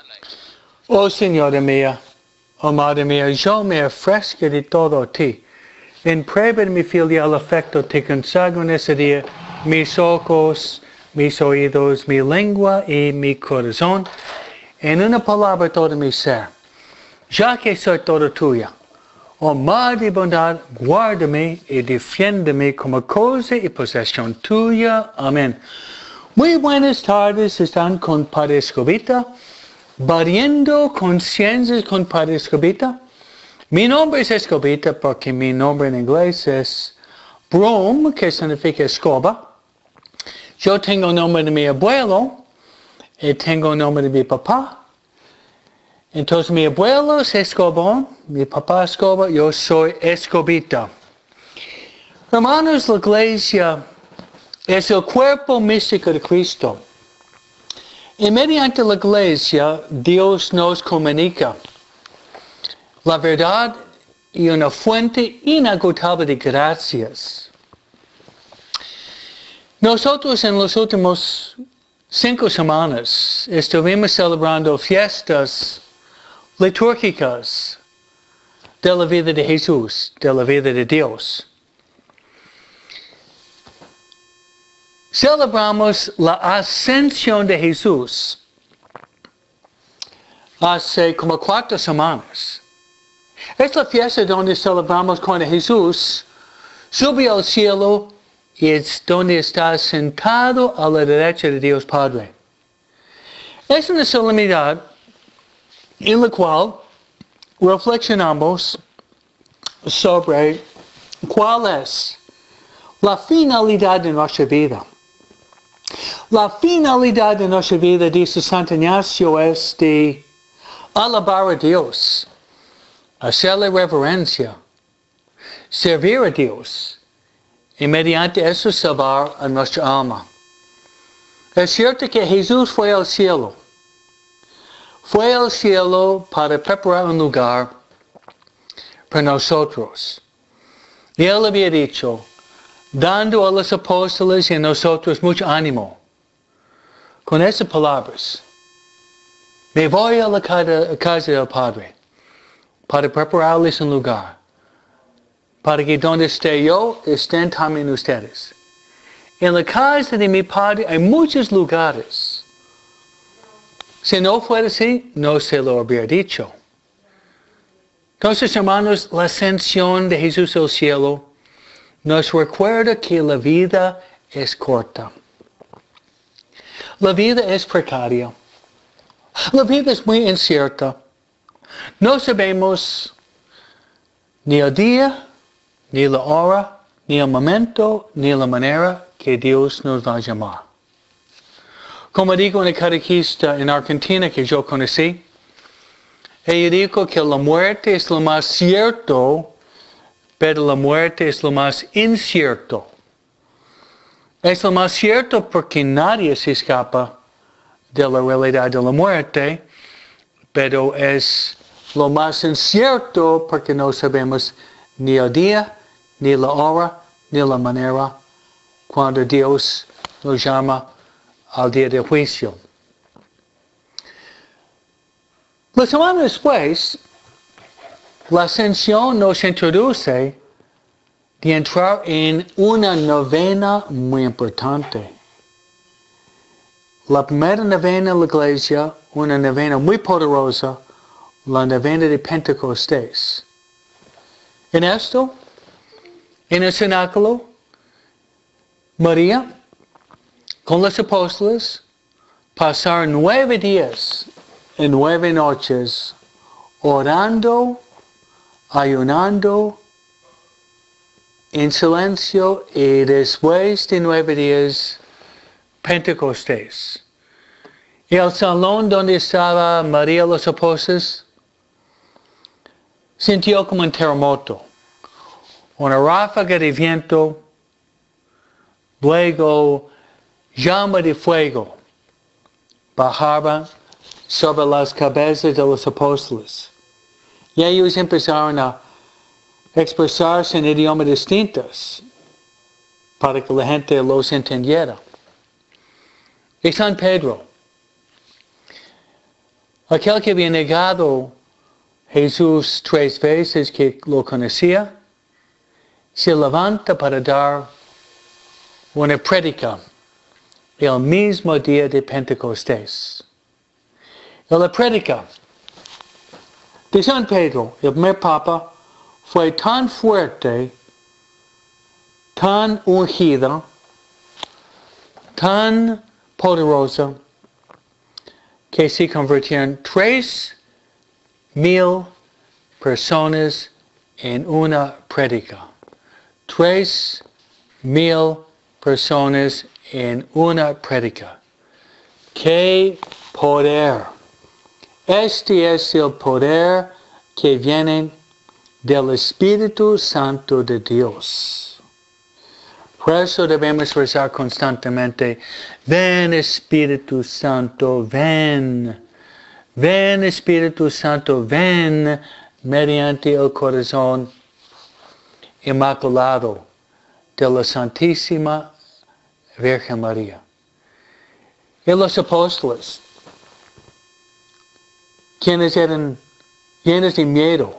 Oh Señora mía, oh Madre mía, yo me ofrezco de todo a ti. En prueba de mi filial afecto te consagro en ese día mis ojos, mis oídos, mi lengua y mi corazón. En una palabra todo mi ser. Ya que soy todo tuya. Oh Madre de bondad, guárdame y defiéndeme como cosa y posesión tuya. Amén. Muy buenas tardes, están con Padre Escobita, variando conciencias con Padre Escobita. Mi nombre es Escobita porque mi nombre en inglés es Broom, que significa escoba. Yo tengo el nombre de mi abuelo y tengo el nombre de mi papá. Entonces mi abuelo es Escobón, mi papá Escoba, yo soy Escobita. Hermanos, la iglesia es el cuerpo místico de Cristo. Y mediante la iglesia, Dios nos comunica la verdad y una fuente inagotable de gracias. Nosotros en los últimos 5 semanas estuvimos celebrando fiestas litúrgicas de la vida de Jesús, de la vida de Dios. Celebramos la ascensión de Jesús hace como 4 semanas. Es la fiesta donde celebramos cuando Jesús subió al cielo y es donde está sentado a la derecha de Dios Padre. Es una solemnidad en la cual reflexionamos sobre cuál es la finalidad de nuestra vida. La finalidad de nuestra vida, dice Santo Ignacio, es de alabar a Dios, hacerle reverencia, servir a Dios y mediante eso salvar a nuestra alma. Es cierto que Jesús fue al cielo. Fue al cielo para preparar un lugar para nosotros. Y Él había dicho, dando a los apóstoles y a nosotros mucho ánimo, con esas palabras, me voy a la casa del Padre para prepararles un lugar, para que donde esté yo, estén también ustedes. En la casa de mi Padre hay muchos lugares. Si no fuera así, no se lo habría dicho. Entonces, hermanos, la ascensión de Jesús al cielo nos recuerda que la vida es corta. La vida es precaria. La vida es muy incierta. No sabemos ni el día, ni la hora, ni el momento, ni la manera que Dios nos va a llamar. Como digo una catequista en Argentina que yo conocí, ella dijo que la muerte es lo más cierto, pero la muerte es lo más incierto. Es lo más cierto porque nadie se escapa de la realidad de la muerte, pero es lo más incierto porque no sabemos ni el día, ni la hora, ni la manera cuando Dios nos llama al día del juicio. La semana después, la ascensión nos introduce de entrar en una novena muy importante. La primera novena de la iglesia, una novena muy poderosa, la novena de Pentecostés. En esto, en el cenáculo, María, con los apóstoles, pasaron 9 días y 9 noches orando, ayunando, en silencio, y después de 9 días, Pentecostés. Y el salón donde estaba María y los apóstoles sintió como un terremoto, una ráfaga de viento, luego llama de fuego bajaba sobre las cabezas de los apóstoles. Y ellos empezaron a expresarse en idiomas distintos para que la gente los entendiera. Y San Pedro, Aquel que había negado Jesús 3 veces que lo conocía, se levanta para dar una prédica el mismo día de Pentecostés. Y la prédica de San Pedro, el primer papa, fue tan fuerte, tan ungida, tan poderosa, que se convirtieron 3,000 personas en una prédica. 3,000 personas en una prédica. ¡Qué poder! Este es el poder que viene del Espíritu Santo de Dios. Por eso debemos rezar constantemente, ven Espíritu Santo, ven. Ven Espíritu Santo, ven mediante el corazón inmaculado de la Santísima Virgen María. Y los apóstoles, quienes eran llenos de miedo,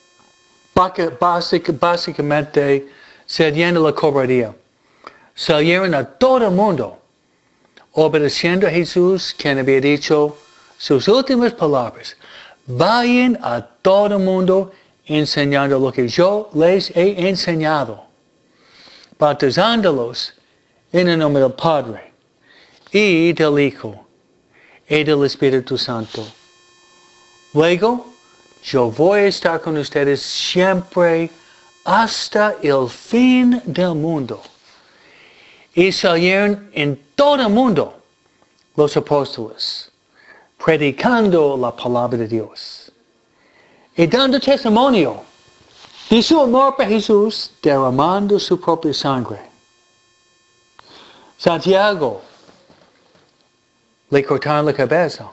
básicamente cediendo la cobardía, salieron a todo el mundo, obedeciendo a Jesús, quien había dicho sus últimas palabras: vayan a todo el mundo enseñando lo que yo les he enseñado, bautizándolos en el nombre del Padre y del Hijo y del Espíritu Santo. Luego, yo voy a estar con ustedes siempre hasta el fin del mundo. Y salieron en todo el mundo los apóstoles, predicando la palabra de Dios y dando testimonio de su amor por Jesús, derramando su propia sangre. Santiago le cortaron la cabeza.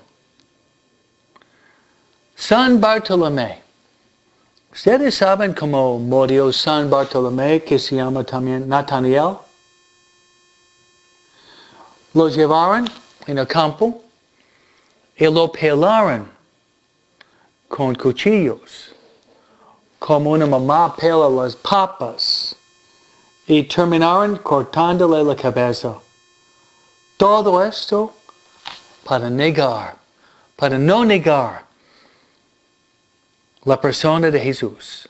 San Bartolomé. ¿Ustedes saben cómo murió San Bartolomé, que se llama también Nataniel? Lo llevaron en el campo y lo pelaron con cuchillos, como una mamá pela las papas, y terminaron cortándole la cabeza. Todo esto para no negar la persona de Jesús.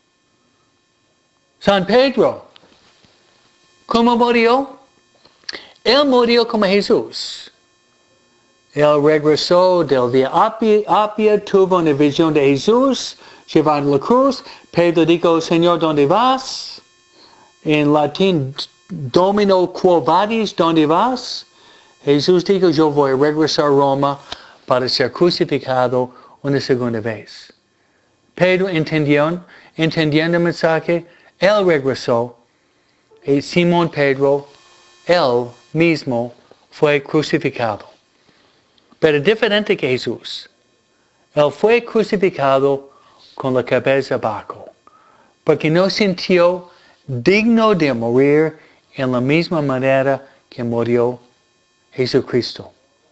San Pedro, ¿cómo murió? Él murió como Jesús. Él regresó del Via Appia, tuvo una visión de Jesús, llevando la cruz. Pedro dijo, Señor, ¿dónde vas? En latín, Domino quo vadis, ¿dónde vas? Jesús dijo, yo voy a regresar a Roma para ser crucificado una segunda vez. Pedro entendiendo el mensaje, él regresó. Y Simón Pedro, él mismo fue crucificado. Pero diferente que Jesús. Él fue crucificado con la cabeza abajo, porque no sintió digno de morir en la misma manera que murió Jesucristo.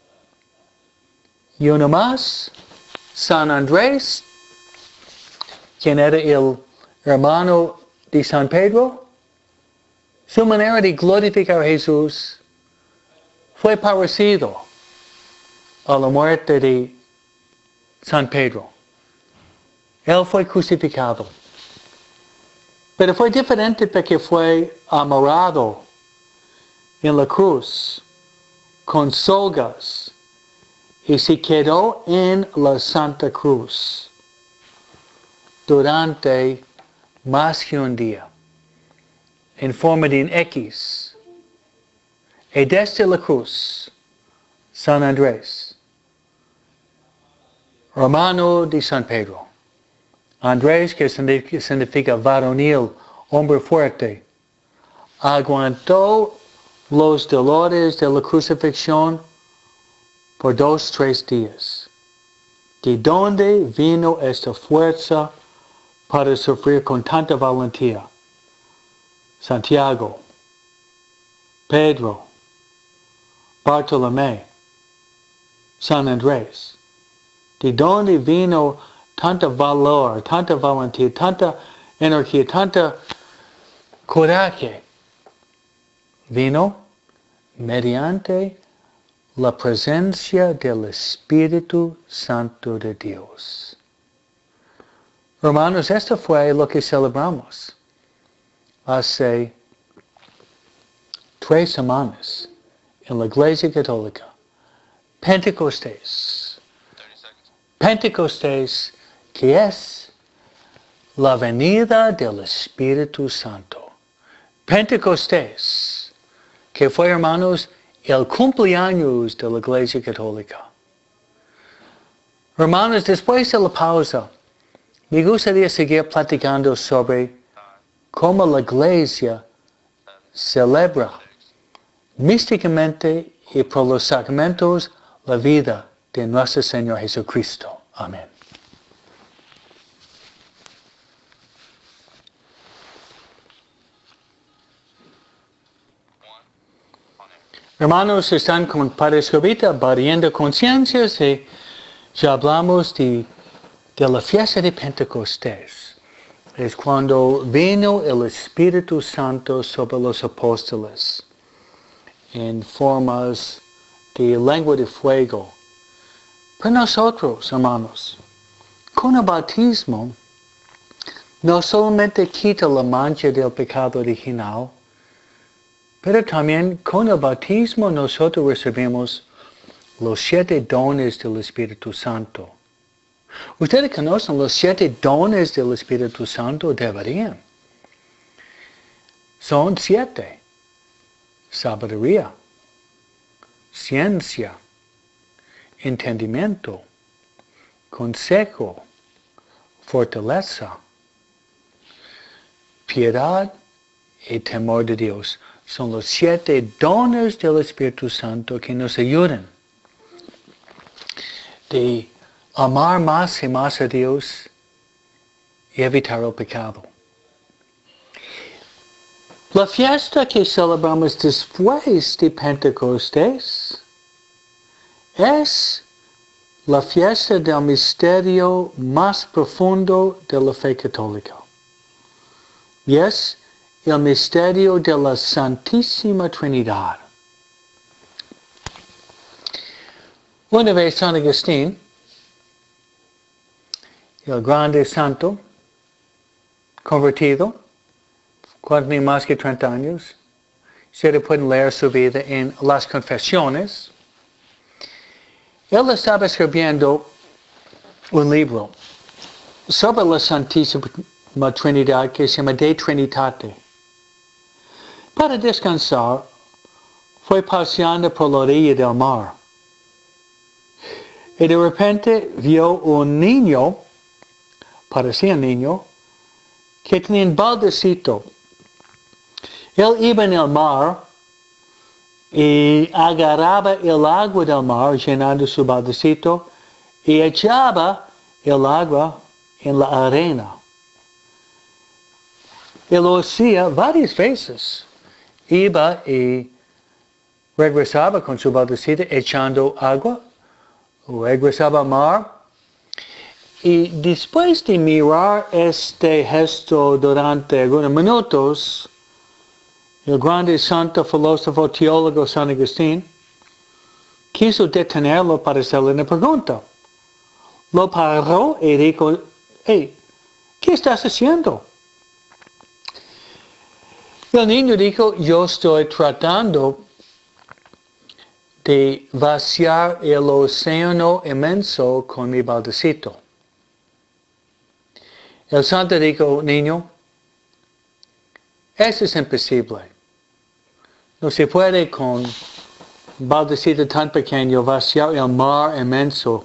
Y uno más, San Andrés, quien era el hermano de San Pedro, su manera de glorificar a Jesús fue parecido a la muerte de San Pedro. Él fue crucificado. Pero fue diferente porque fue amarrado en la cruz con sogas y se quedó en la Santa Cruz durante más que un día, en forma de un X. Y desde la cruz, San Andrés, hermano de San Pedro, Andrés, que significa varonil, hombre fuerte, aguantó los dolores de la crucifixión por 2-3 días. ¿De dónde vino esta fuerza para sufrir con tanta valentía? Santiago, Pedro, Bartolomé, San Andrés. ¿De dónde vino tanta valor, tanta valentía, tanta energía, tanta coraje? Vino mediante la presencia del Espíritu Santo de Dios. Hermanos, esto fue lo que celebramos hace 3 semanas en la Iglesia Católica. Pentecostés. Pentecostés, que es la venida del Espíritu Santo. Pentecostés, que fue, hermanos, el cumpleaños de la Iglesia Católica. Hermanos, después de la pausa, me gustaría seguir platicando sobre cómo la Iglesia celebra místicamente y por los sacramentos la vida de nuestro Señor Jesucristo. Amén. Hermanos, están con Padre Escobita barriendo conciencias y ya hablamos de la fiesta de Pentecostés. Es cuando vino el Espíritu Santo sobre los apóstoles en formas de lengua de fuego. Pero nosotros, hermanos, con el bautismo, no solamente quita la mancha del pecado original, pero también con el bautismo nosotros recibimos los 7 dones del Espíritu Santo. Ustedes conocen los 7 dones del Espíritu Santo, deberían. Son 7. Sabiduría, ciencia, entendimiento, consejo, fortaleza, piedad y temor de Dios. Son los 7 dones del Espíritu Santo que nos ayudan de amar más y más a Dios y evitar el pecado. La fiesta que celebramos después de Pentecostés es la fiesta del misterio más profundo de la fe católica. Y es el misterio de la Santísima Trinidad. Una vez San Agustín, el grande santo, convertido, cuando tenía más que 30 años, ustedes pueden leer su vida en las Confesiones. Él estaba escribiendo un libro sobre la Santísima Trinidad que se llama De Trinitate. Para descansar, fue paseando por la orilla del mar. Y de repente vio un niño, parecía un niño, que tenía un baldecito. Él iba en el mar y agarraba el agua del mar, llenando su baldecito, y echaba el agua en la arena. Él lo hacía varias veces. Iba y regresaba con su baldecito echando agua, regresaba al mar. Y después de mirar este gesto durante algunos minutos, el grande santo filósofo teólogo San Agustín quiso detenerlo para hacerle una pregunta. Lo paró y dijo, hey, ¿qué estás haciendo? El niño dijo, yo estoy tratando de vaciar el océano inmenso con mi baldecito. El santo dijo, niño, eso es imposible. No se puede con un baldecito tan pequeño vaciar el mar inmenso.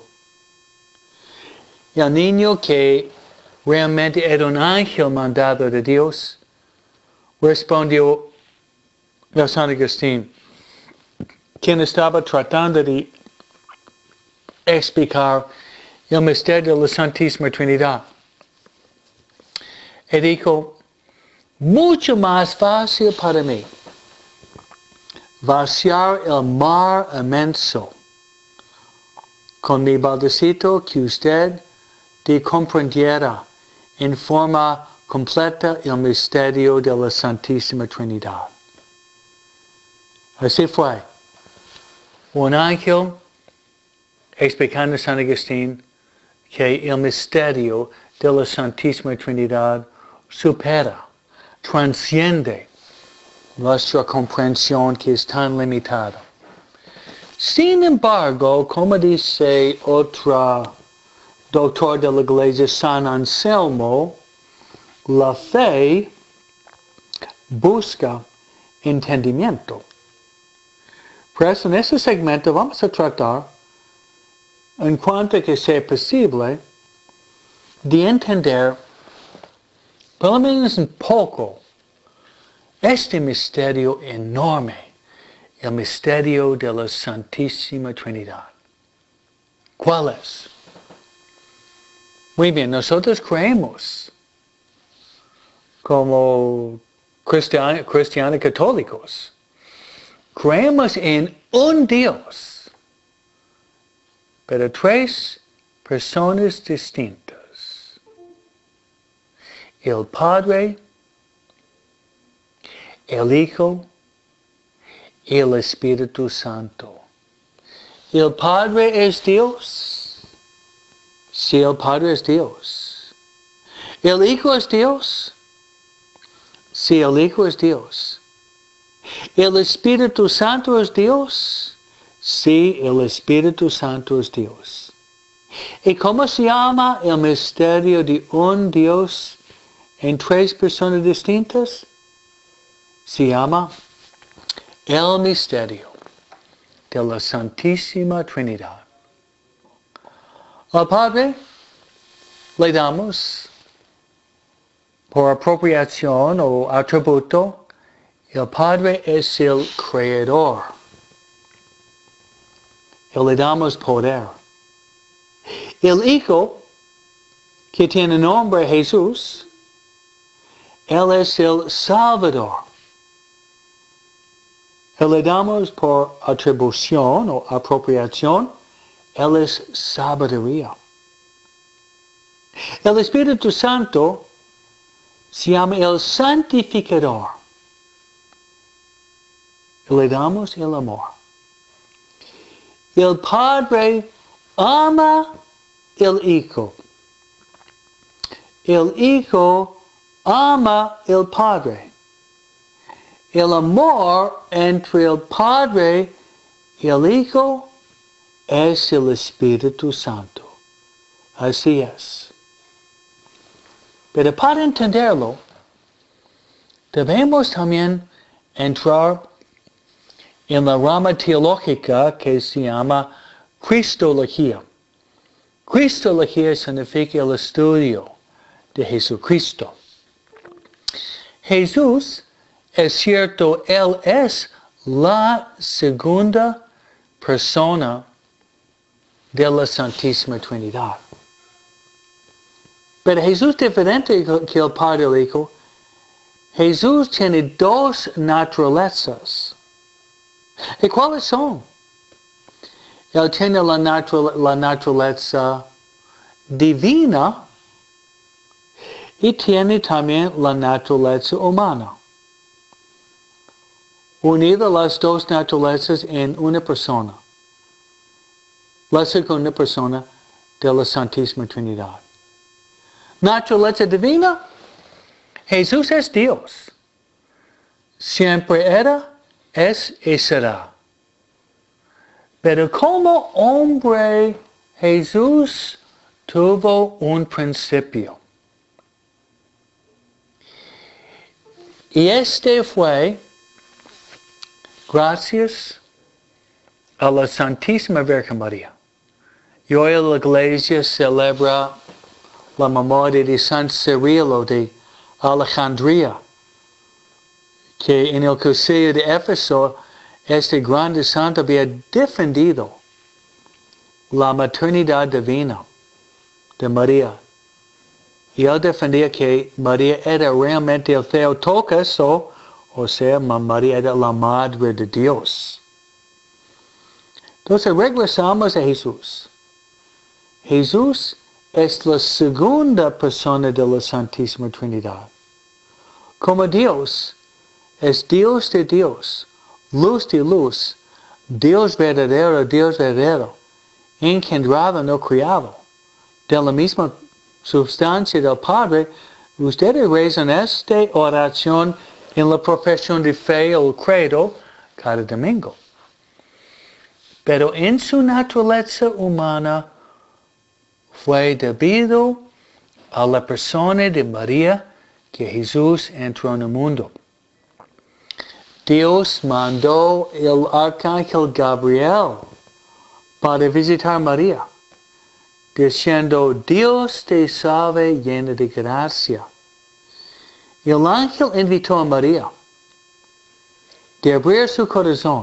El niño, que realmente era un ángel mandado de Dios, respondió a San Agustín, quien estaba tratando de explicar el misterio de la Santísima Trinidad. Y dijo, mucho más fácil para mí vaciar el mar inmenso con mi baldecito que usted te comprendiera en forma completa el misterio de la Santísima Trinidad. Así fue. Un ángel explicando a San Agustín que el misterio de la Santísima Trinidad supera, transciende nuestra comprensión que es tan limitada. Sin embargo, como dice otro doctor de la Iglesia, San Anselmo, la fe busca entendimiento. Por eso en este segmento vamos a tratar, en cuanto que sea posible, de entender, por lo menos un poco, este misterio enorme, el misterio de la Santísima Trinidad. ¿Cuál es? Muy bien, nosotros creemos, como cristianos católicos, creemos en un Dios, pero tres personas distintas. El Padre, el Hijo y el Espíritu Santo. El Padre es Dios. Sí, el Padre es Dios. El Hijo es Dios. Sí, el Hijo es Dios. El Espíritu Santo es Dios. Sí, el Espíritu Santo es Dios. ¿Y cómo se llama el misterio de un Dios en tres personas distintas? Se llama el misterio de la Santísima Trinidad. Al Padre le damos, por apropiación o atributo, el Padre es el Creador. Y le damos poder. El Hijo, que tiene nombre Jesús, Él es el Salvador. Y le damos por atribución o apropiación, Él es sabiduría. El Espíritu Santo se llama el santificador. Y le damos el amor. El Padre ama el Hijo. El Hijo ama el Padre. El amor entre el Padre y el Hijo es el Espíritu Santo. Así es. Pero para entenderlo, debemos también entrar en la rama teológica que se llama Cristología. Cristología significa el estudio de Jesucristo. Jesús, es cierto, Él es la segunda persona de la Santísima Trinidad. Pero Jesús es diferente que el Padre y el Hijo. Jesús tiene dos naturalezas. ¿Y cuáles son? Él tiene la naturaleza divina y tiene también la naturaleza humana. Unidas las dos naturalezas en una persona. La segunda persona de la Santísima Trinidad. Naturaleza divina, Jesús es Dios. Siempre era, es y será. Pero como hombre, Jesús tuvo un principio. Y este fue gracias a la Santísima Virgen María. Y hoy la Iglesia celebra la memoria de San Cirilo de Alejandría, que en el concilio de Éfeso, este grande santo había defendido la maternidad divina de María. Y él defendía que María era realmente el Theotokos, o sea, María era la Madre de Dios. Entonces regresamos a Jesús. Jesús es la segunda persona de la Santísima Trinidad. Como Dios es Dios de Dios, luz de luz, Dios verdadero, engendrado, no criado, de la misma sustancia del Padre, ustedes rezan esta oración en la profesión de fe o credo cada domingo. Pero en su naturaleza humana fue debido a la persona de María que Jesús entró en el mundo. Dios mandó el arcángel Gabriel para visitar a María, diciendo, Dios te salve llena de gracia. El ángel invitó a María de abrir su corazón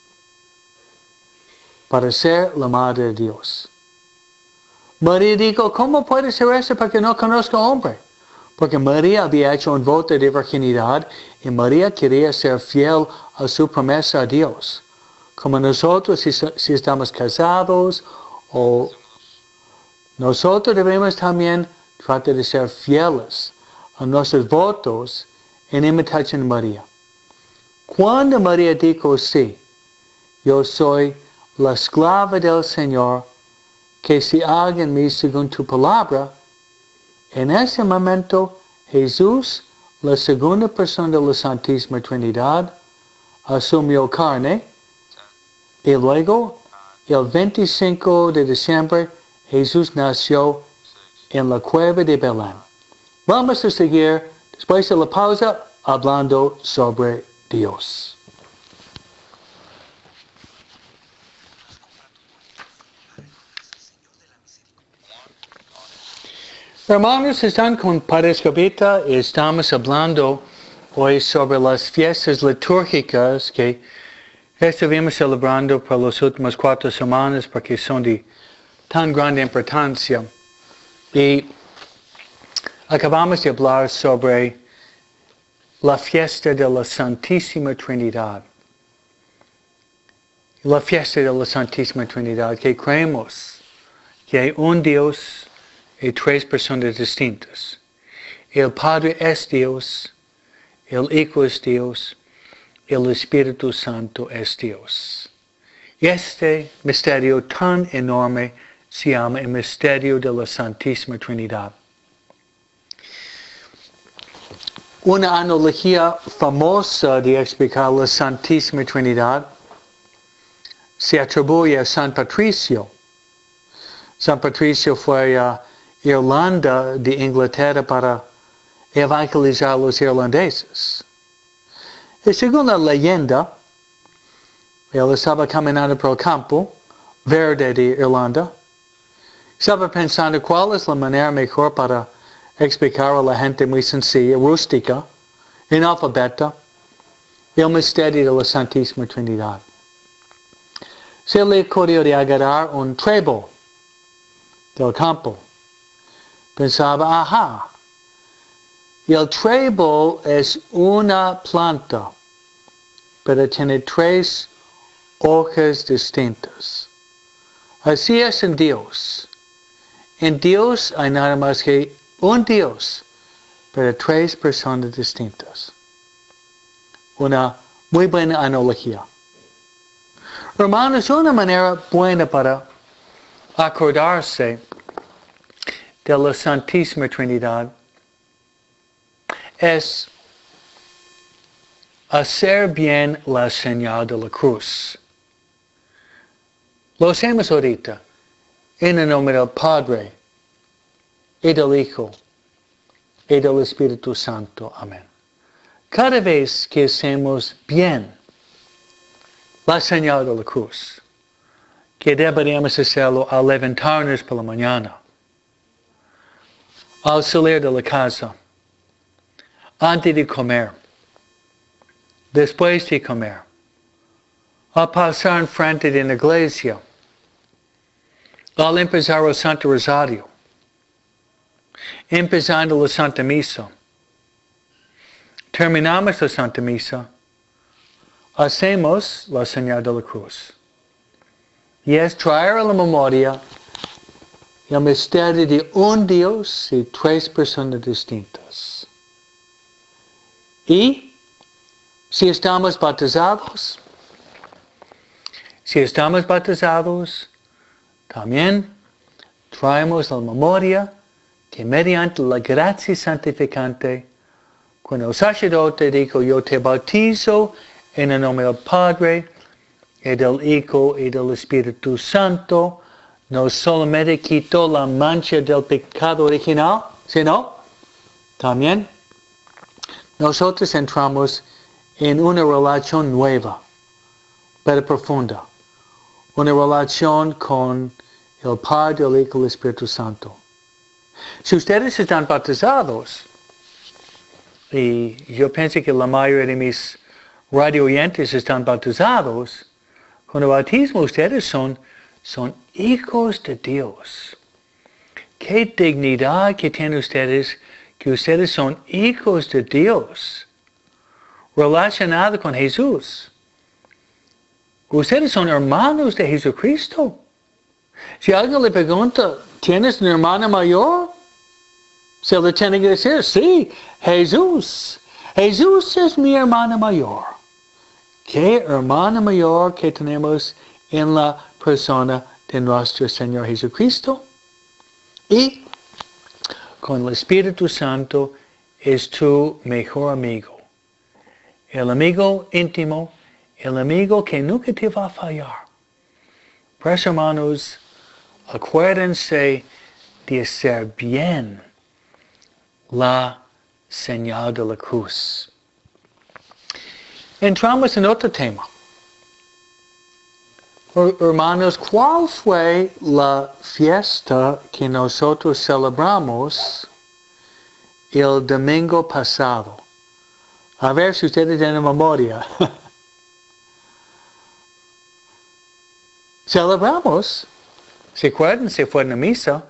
para ser la Madre de Dios. María dijo, ¿cómo puede ser eso porque no conozco hombre? Porque María había hecho un voto de virginidad y María quería ser fiel a su promesa a Dios. Como nosotros, si estamos casados, o nosotros debemos también tratar de ser fieles a nuestros votos en imitación de María. Cuando María dijo, sí, yo soy la esclava del Señor, que se haga en mí según tu palabra, en ese momento Jesús, la segunda persona de la Santísima Trinidad, asumió carne y luego el 25 de diciembre Jesús nació en la cueva de Belén. Vamos a seguir después de la pausa hablando sobre Dios. Hermanos, están con Padre Escobita y estamos hablando hoy sobre las fiestas litúrgicas que estuvimos celebrando por las últimas 4 semanas porque son de tan grande importancia. Y acabamos de hablar sobre la fiesta de la Santísima Trinidad. La fiesta de la Santísima Trinidad, que creemos que hay un Dios y 3 personas distintas. El Padre es Dios, el Hijo es Dios, el Espíritu Santo es Dios. Y este misterio tan enorme se llama el misterio de la Santísima Trinidad. Una analogía famosa de explicar la Santísima Trinidad se atribuye a San Patricio. San Patricio fue a Irlanda de Inglaterra para evangelizar a los irlandeses. Y según la leyenda, él estaba caminando por el campo verde de Irlanda. Estaba pensando cuál es la manera mejor para explicar a la gente muy sencilla, rústica, analfabeta, el misterio de la Santísima Trinidad. Se le ocurrió de agarrar un trébol del campo. Pensaba, ajá, el trébol es una planta, pero tiene 3 hojas distintas. Así es en Dios. En Dios hay nada más que un Dios, pero 3 personas distintas. Una muy buena analogía. Hermanos, una manera buena para acordarse de la Santísima Trinidad es hacer bien la señal de la cruz. Lo hacemos ahorita en el nombre del Padre y del Hijo y del Espíritu Santo. Amén. Cada vez que hacemos bien la señal de la cruz, que deberíamos hacerlo al levantarnos por la mañana, al salir de la casa, antes de comer, después de comer, al pasar enfrente de la iglesia, al empezar el Santo Rosario, empezando la Santa Misa, terminamos la Santa Misa, hacemos la señal de la cruz. Y es traer a la memoria el misterio de un Dios y tres personas distintas. Y si estamos bautizados, también traemos la memoria que mediante la gracia santificante, cuando el sacerdote dijo, yo te bautizo en el nombre del Padre, y del Hijo y del Espíritu Santo, no solamente quitó la mancha del pecado original, sino también nosotros entramos en una relación nueva, pero profunda. Una relación con el Padre, el Hijo y el Espíritu Santo. Si ustedes están bautizados, y yo pienso que la mayoría de mis radio oyentes están bautizados, con el bautismo ustedes son hijos de Dios. Qué dignidad que tienen ustedes, que ustedes son hijos de Dios, relacionados con Jesús. Ustedes son hermanos de Jesucristo. Si alguien le pregunta, ¿tienes una hermana mayor? Se le tiene que decir, sí, Jesús. Jesús es mi hermana mayor. ¿Qué hermana mayor que tenemos en la persona de nuestro Señor Jesucristo? Y con el Espíritu Santo es tu mejor amigo. El amigo íntimo, el amigo que nunca te va a fallar. Pues hermanos, acuérdense de hacer bien la señal de la cruz. Entramos en otro tema. Hermanos, ¿cuál fue la fiesta que nosotros celebramos el domingo pasado? A ver si ustedes tienen memoria. Celebramos, ¿se acuerdan? Se fue a la misa.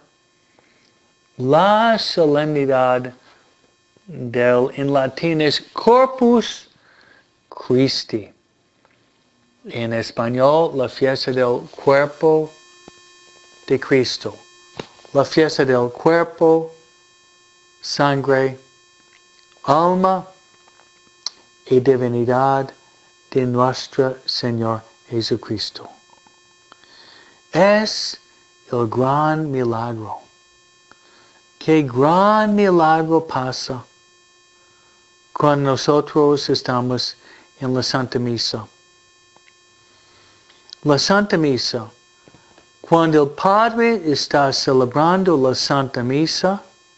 La solemnidad en latín es Corpus Christi. En español, la fiesta del cuerpo de Cristo. La fiesta del cuerpo, sangre, alma y divinidad de nuestro Señor Jesucristo. Es el gran milagro. Qué gran milagro pasa cuando nosotros estamos en la Santa Misa. La Santa Misa, cuando el Padre está celebrando la Santa Misa,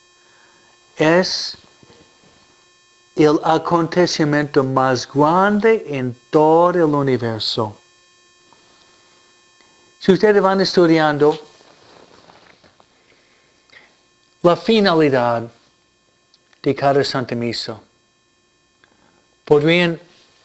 es el acontecimiento más grande en todo el universo. Si ustedes van estudiando la finalidad de cada Santa Misa, podrían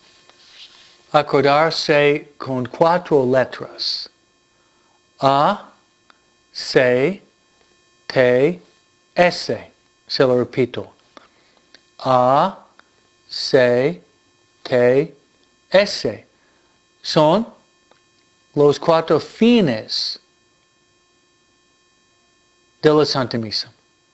acordarse con 4 letras. A, C, T, S. Se lo repito. A, C, T, S. Son los 4 fines de la Santa Misa.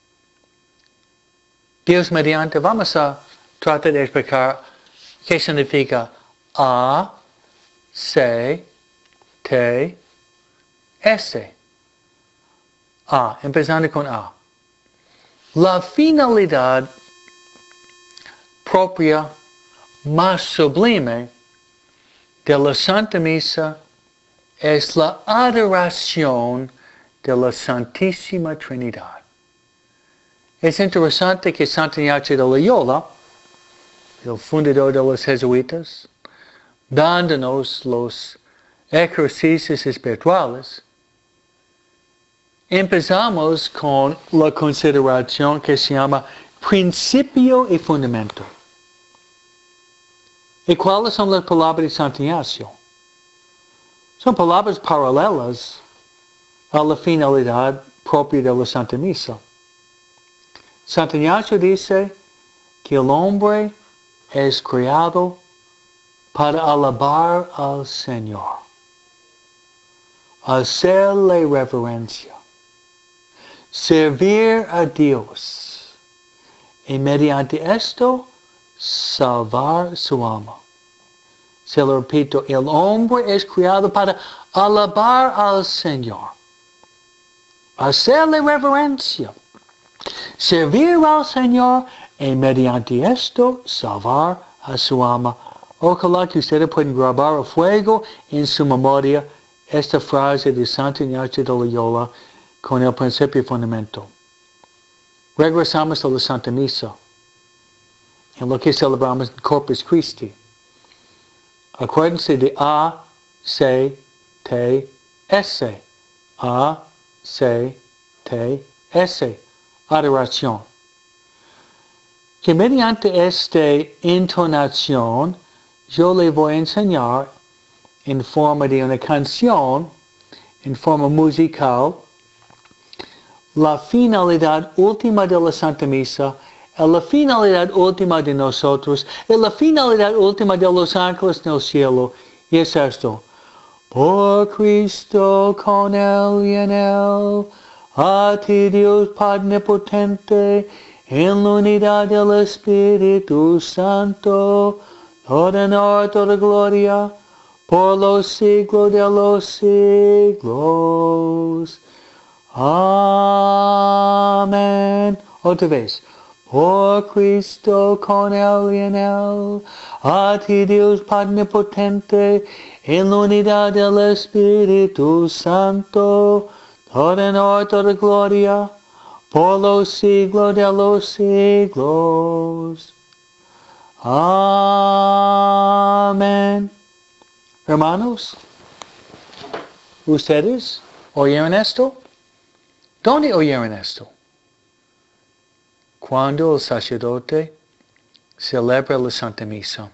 Dios mediante, vamos a tratar de explicar qué significa A, C, T, S. A, empezando con A. La finalidad propia más sublime de la Santa Misa es la adoración de la Santísima Trinidad. Es interesante que Santo Ignacio de Loyola, el fundador de los jesuitas, dándonos los ejercicios espirituales, empezamos con la consideración que se llama principio y fundamento. ¿Y cuáles son las palabras de Santo Ignacio? Son palabras paralelas a la finalidad propia de la Santa Misa. Santo Ignacio dice que el hombre es creado para alabar al Señor, hacerle reverencia. servir a Dios y mediante esto salvar su alma. Se lo repito, el hombre es creado para alabar al Señor, hacerle reverencia, servir al Señor y mediante esto salvar a su alma. Ojalá que ustedes puedan grabar a fuego en su memoria esta frase de Santo Ignacio de Loyola con el principio y fundamento. Regresamos a la Santa Misa, en lo que celebramos en Corpus Christi. Acuérdense de A, C, T, S. A, C, T, S. Adoración. Que mediante esta entonación yo le voy a enseñar en forma de una canción, en forma musical, la finalidad última de la Santa Misa, la finalidad última de nosotros, y la finalidad última de los ángeles en el cielo, y es esto. Por Cristo, con Él y en Él, a ti Dios Padre Potente, en la unidad del Espíritu Santo, toda honor, toda gloria, por los siglos de los siglos. Amén. Otra vez. Por Cristo, con Él y en Él, a ti Dios Padre Potente, en la unidad del Espíritu Santo, toda honor, toda gloria, por los siglos de los siglos. Amén. Hermanos, ¿ustedes oyeron esto? ¿Dónde oyeron esto? Cuando el sacerdote celebra la Santa Misa.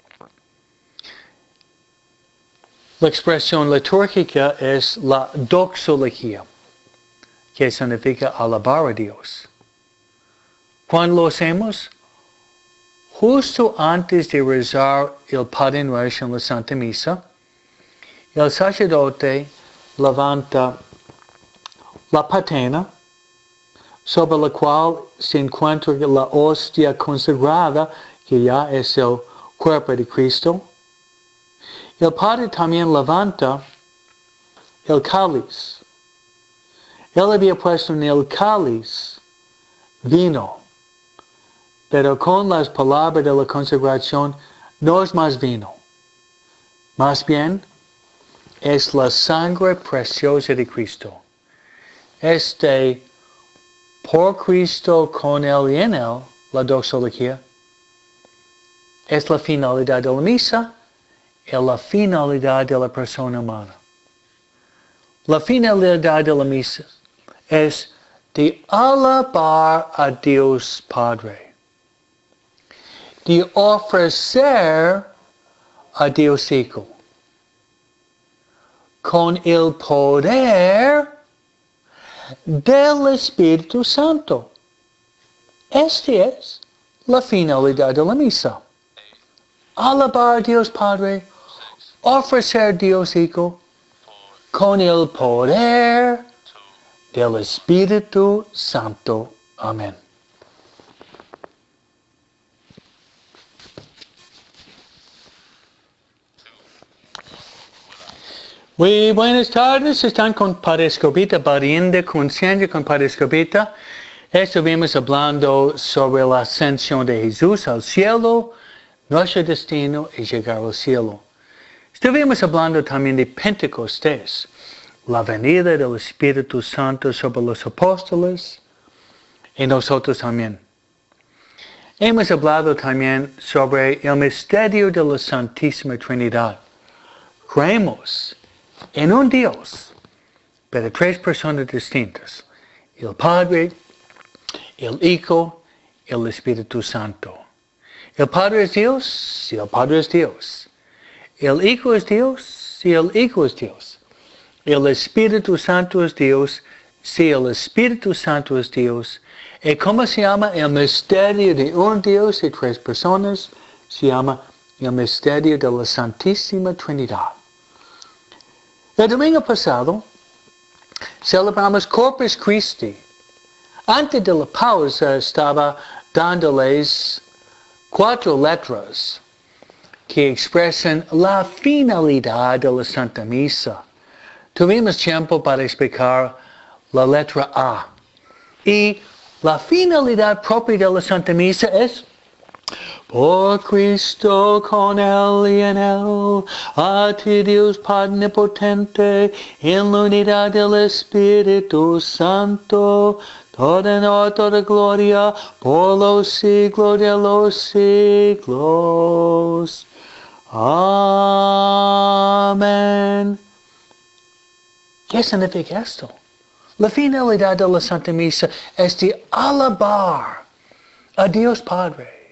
La expresión litúrgica es la doxología, que significa alabar a Dios. Cuando lo hacemos, justo antes de rezar el Padre Nuestro en la Santa Misa, el sacerdote levanta la patena, sobre la cual se encuentra la hostia consagrada, que ya es el cuerpo de Cristo. El Padre también levanta el cáliz. Él había puesto en el cáliz vino, pero con las palabras de la consagración no es más vino. Más bien, es la sangre preciosa de Cristo. Por Cristo, con Él y en Él, la doxología, es la finalidad de la misa y la finalidad de la persona humana. La finalidad de la misa es de alabar a Dios Padre, de ofrecer a Dios Hijo, con el poder del Espíritu Santo. Esta es la finalidad de la misa. Alabar a Dios Padre, ofrecer a Dios Hijo, con el poder del Espíritu Santo. Amén. Muy buenas tardes, están con Padre Escobita, Variando Conciencia con Padre Escobita. Estuvimos hablando sobre la ascensión de Jesús al cielo. Nuestro destino es llegar al cielo. Estuvimos hablando también de Pentecostés, la venida del Espíritu Santo sobre los apóstoles y nosotros también. Hemos hablado también sobre el misterio de la Santísima Trinidad. Creemos en un Dios, pero tres personas distintas: el Padre, el Hijo y el Espíritu Santo. El Padre es Dios, sí, el Padre es Dios. El Hijo es Dios, sí, el Hijo es Dios. El Espíritu Santo es Dios, sí, el Espíritu Santo es Dios. ¿Y cómo se llama el misterio de un Dios y tres personas? Se llama el misterio de la Santísima Trinidad. El domingo pasado celebramos Corpus Christi, Antes de la pausa estaba dándoles 4 letras que expresan la finalidad de la Santa Misa. Tuvimos tiempo para explicar la letra A. Y la finalidad propia de la Santa Misa es: por Cristo, con Él y en Él, a ti Dios Padre Omnipotente, en la unidad del Espíritu Santo, toda honor, toda gloria, por los siglos de los siglos. Amén. ¿Qué significa esto? La finalidad de la Santa Misa es de alabar a Dios Padre,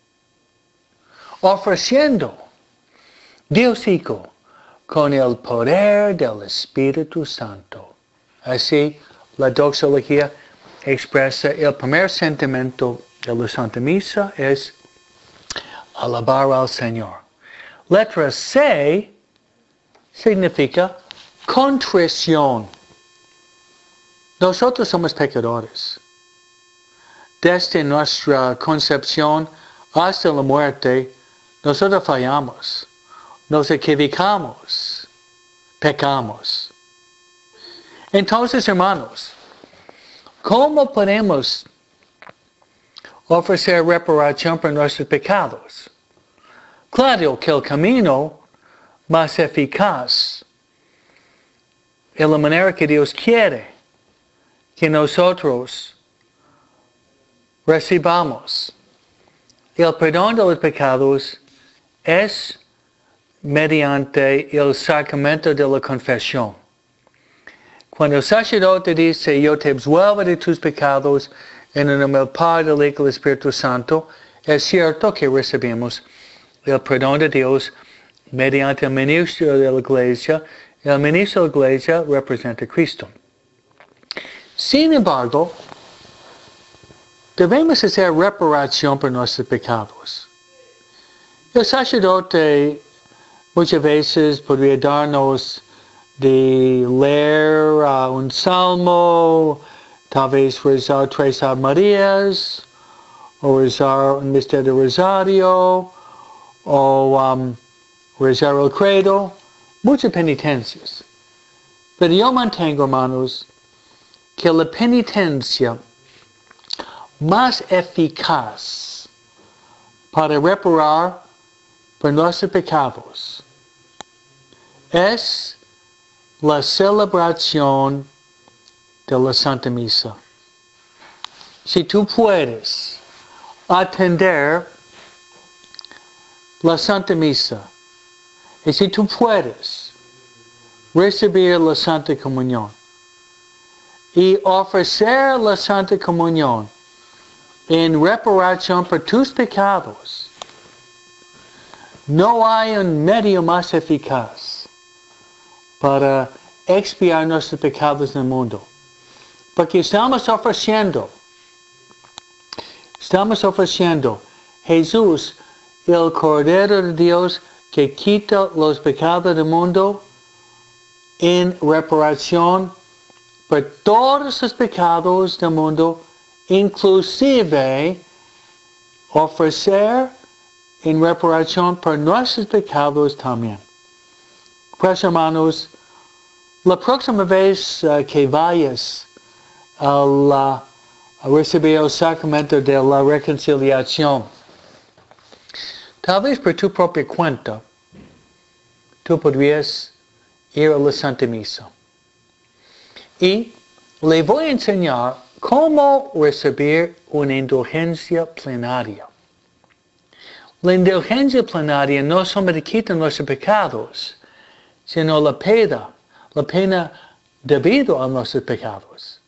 ofreciendo Dios Hijo con el poder del Espíritu Santo. Así, la doxología expresa el primer sentimiento de la Santa Misa es alabar al Señor. Letra C significa contrición. Nosotros somos pecadores. Desde nuestra concepción hasta la muerte, nosotros fallamos, nos equivocamos, pecamos. Entonces, hermanos, ¿cómo podemos ofrecer reparación por nuestros pecados? Claro que el camino más eficaz es la manera que Dios quiere que nosotros recibamos el perdón de los pecados es mediante el sacramento de la confesión. Cuando el sacerdote dice, yo te absuelvo de tus pecados en el nombre del Padre, del Hijo y del Espíritu Santo, es cierto que recibimos el perdón de Dios mediante el ministro de la Iglesia. El ministro de la Iglesia representa a Cristo. Sin embargo, debemos hacer reparación por nuestros pecados. El sacerdote muchas veces podría darnos de leer un salmo, tal vez rezar 3 Ave Marías, o rezar un misterio de rosario, o rezar el credo, muchas penitencias. Pero yo mantengo, hermanos, que la penitencia más eficaz para reparar por nuestros pecados es la celebración de la Santa Misa. Si tú puedes atender la Santa Misa y si tú puedes recibir la Santa Comunión y ofrecer la Santa Comunión en reparación por tus pecados, no hay un medio más eficaz para expiar nuestros pecados en el mundo. Porque estamos ofreciendo Jesús, el Cordero de Dios que quita los pecados del mundo en reparación por todos los pecados del mundo, inclusive ofrecer en reparación por nuestros pecados también. Pues hermanos, la próxima vez que vayas a recibir el sacramento de la reconciliación, tal vez por tu propia cuenta, tú podrías ir a la Santa Misa. Y le voy a enseñar cómo recibir una indulgencia plenaria. La indulgencia plenaria no solamente quita nuestros pecados, sino la pena debido a nuestros pecados.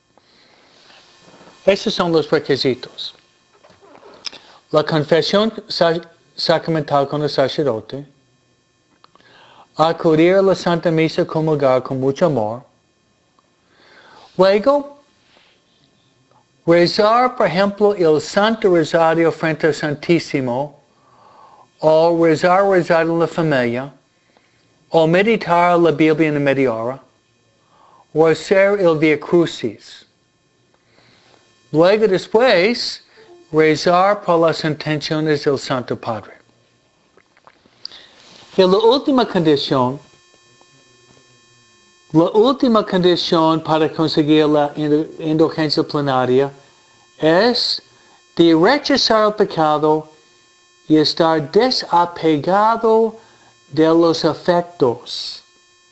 Esos son los requisitos. La confesión sacramental con el sacerdote, acudir a la Santa Misa, comulgar con mucho amor, luego rezar, por ejemplo, el Santo Rosario frente al Santísimo, o rezar en la familia, o meditar la Biblia en media hora, o hacer el Via Crucis. Luego después, rezar por las intenciones del Santo Padre. Y la última condición para conseguir la indulgencia plenaria es de rechazar el pecado y estar desapegado de los afectos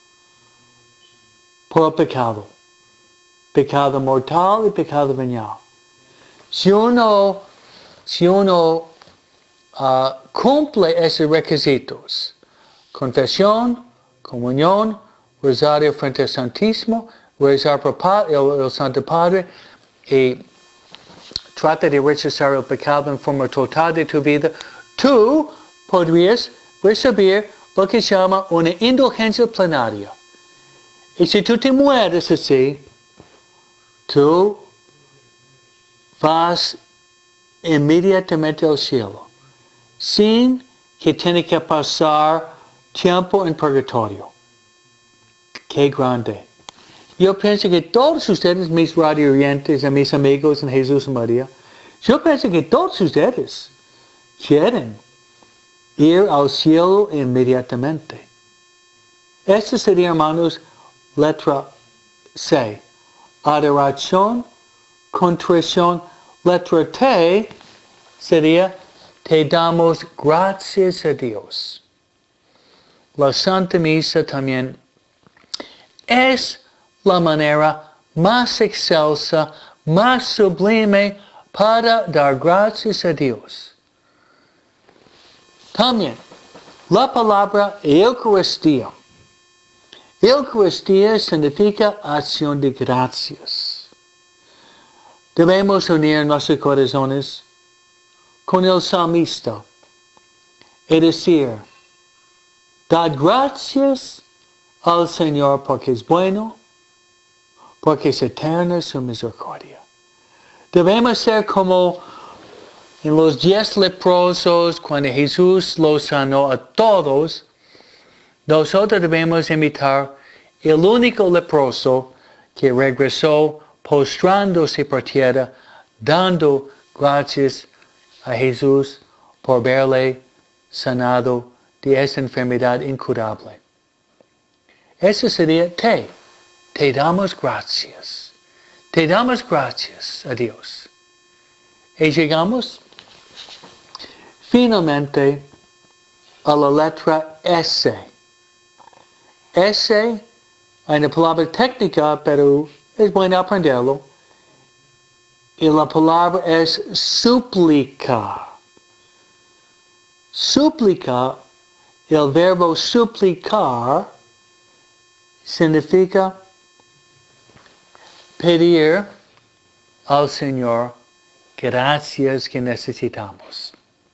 por el pecado. Pecado mortal y pecado venial. Si uno cumple esos requisitos, confesión, comunión, rosario frente al Santísimo, rezar por el Santo Padre y trata de rechazar el pecado en forma total de tu vida, tú podrías recibir lo que se llama una indulgencia plenaria. Y si tú te mueres así, tú vas inmediatamente al cielo, sin que tenga que pasar tiempo en purgatorio. ¡Qué grande! Yo pienso que todos ustedes, mis radio oyentes y mis amigos en Jesús y María, yo pienso que todos ustedes quieren ir al cielo inmediatamente. Esta sería, hermanos, letra C. Adoración, contrición. Letra T sería, te damos gracias a Dios. La Santa Misa también es la manera más excelsa, más sublime para dar gracias a Dios. También, la palabra Eucaristía. Eucaristía significa acción de gracias. Debemos unir nuestros corazones con el salmista y decir, dad gracias al Señor porque es bueno, porque es eterna su misericordia. Debemos ser como en los 10 leprosos, cuando Jesús los sanó a todos. Nosotros debemos imitar el único leproso que regresó postrándose por tierra, dando gracias a Jesús por verle sanado de esa enfermedad incurable. Eso sería te damos gracias. Te damos gracias a Dios. Y llegamos finalmente a la letra S. S, hay una palabra técnica, pero es bueno aprenderlo. Y la palabra es súplica. Súplica, el verbo suplicar, significa pedir al Señor gracias que necesitamos.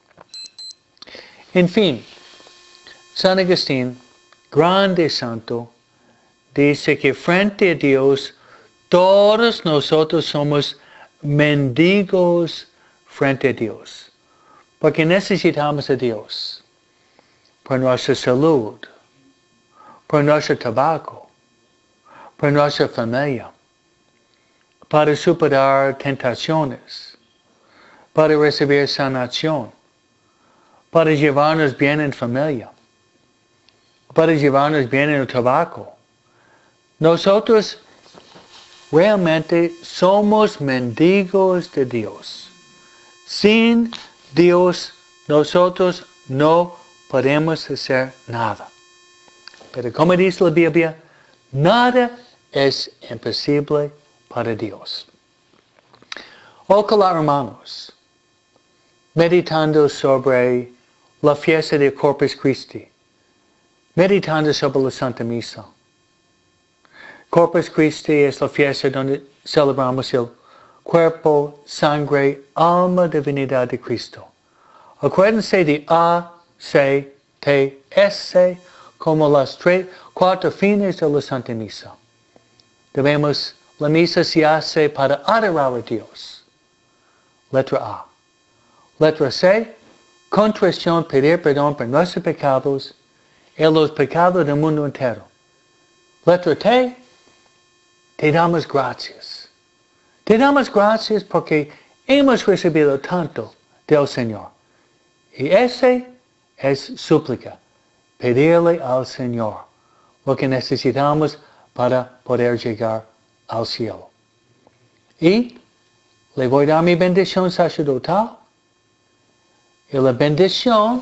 En fin, San Agustín, grande santo, dice que frente a Dios todos nosotros somos mendigos frente a Dios, porque necesitamos a Dios por nuestra salud, por nuestro trabajo, por nuestra familia, para superar tentaciones, para recibir sanación, para llevarnos bien en familia, para llevarnos bien en el trabajo. Nosotros realmente somos mendigos de Dios. Sin Dios, nosotros no podemos hacer nada. Pero como dice la Biblia, nada es imposible para Dios. Ojalá, hermanos, meditando sobre la fiesta de Corpus Christi, meditando sobre la Santa Misa. Corpus Christi es la fiesta donde celebramos el cuerpo, sangre, alma, divinidad de Cristo. Acuérdense de A, C, T, S, como las 4 fines de la Santa Misa. La misa se hace para adorar a Dios. Letra A. Letra C, contrición, pedir perdón por nuestros pecados y los pecados del mundo entero. Letra T, te damos gracias. Te damos gracias porque hemos recibido tanto del Señor. Y ese es súplica. Pedirle al Señor lo que necesitamos para poder llegar al cielo. Y le voy a dar mi bendición sacerdotal. Y la bendición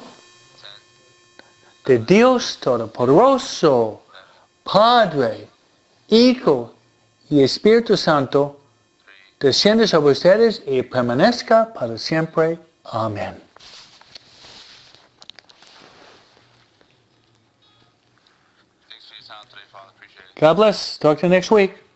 de Dios Todopoderoso, Padre, Hijo y Espíritu Santo, descienda sobre ustedes y permanezca para siempre. Amén. God bless. Talk to you next week.